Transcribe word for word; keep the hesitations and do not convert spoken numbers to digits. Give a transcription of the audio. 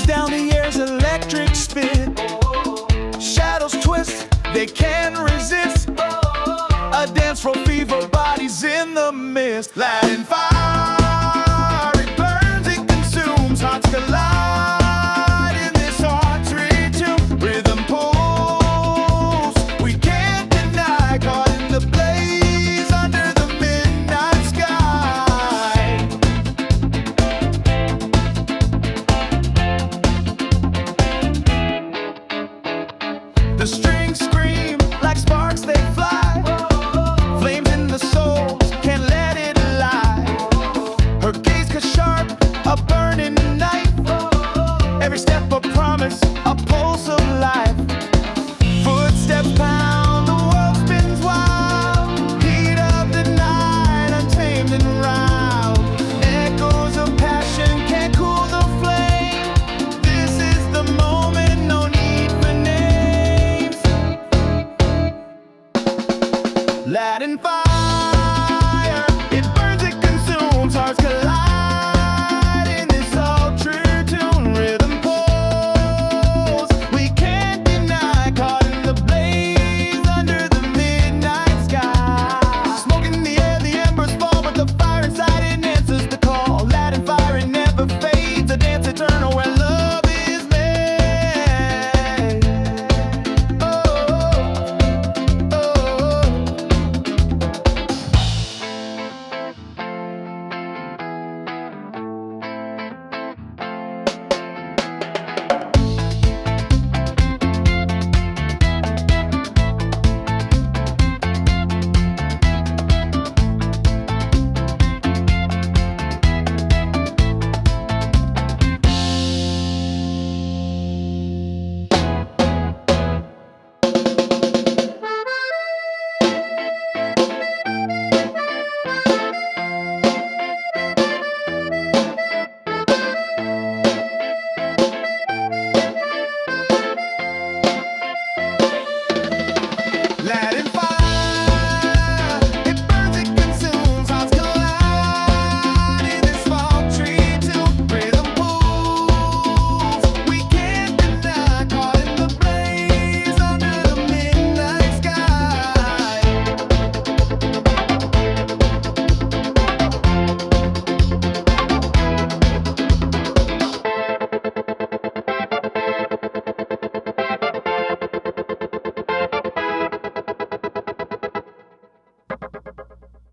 Flames down the air's electric spit. Shadows twist, they can't resist. A dance for fever, bodies in the mist. Latin fire, it burns, it consumes. Hearts collide in this artery tune. Rhythm pulls, we can't deny. Caught in the blaze under the midnight sky. The strings scream like sparks, they fly. Flames in the soul, can't let it lie. Her gaze cut sharp, a burning knife. Every step a promise, a pulse of